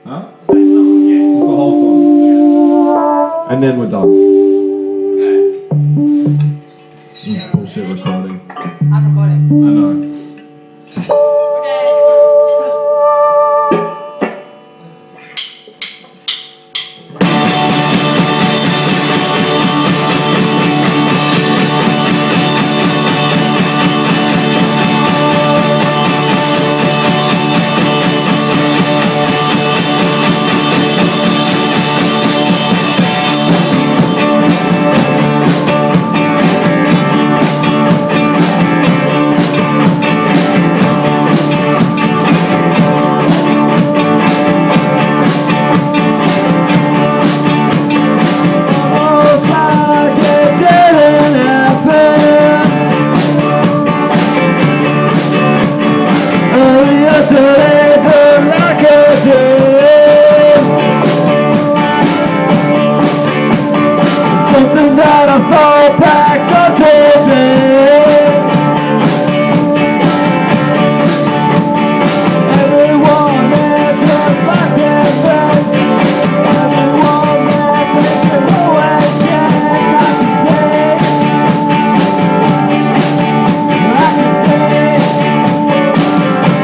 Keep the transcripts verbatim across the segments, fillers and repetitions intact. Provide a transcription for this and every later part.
Huh? Same song, yeah. Just the whole song. And then we're done. Okay. Mm, bullshit recording. I'm recording. I know. Something that I fall back on everyone that just like themselves, everyone that thinks they're always getting, I can say, I can say.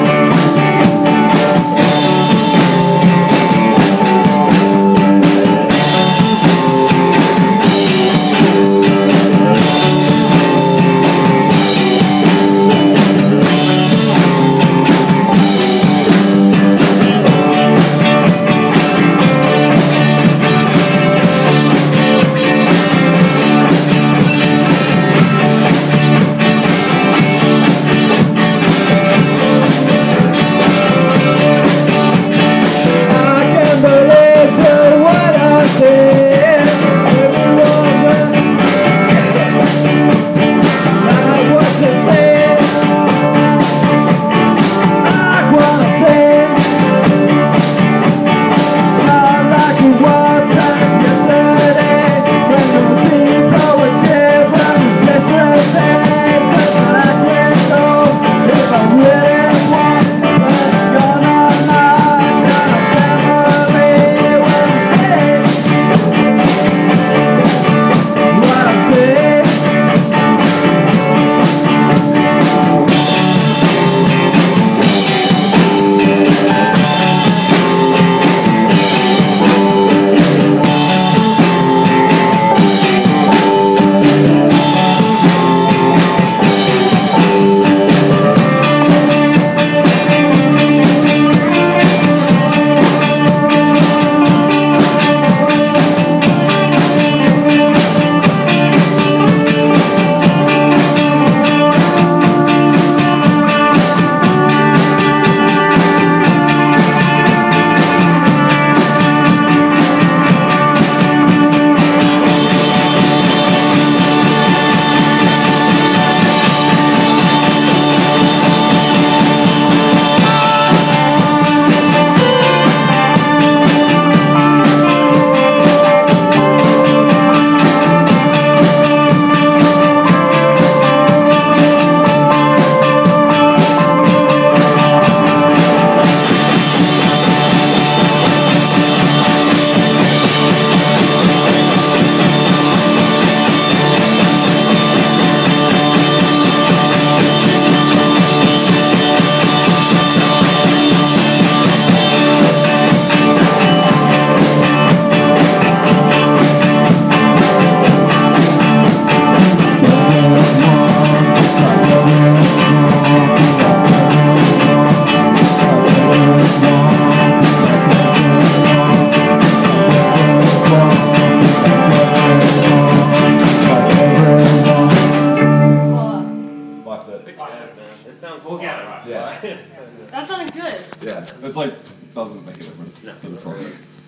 It sounds We'll get it right. Yeah. That sounded good. Yeah. It's like, doesn't make a difference to the song.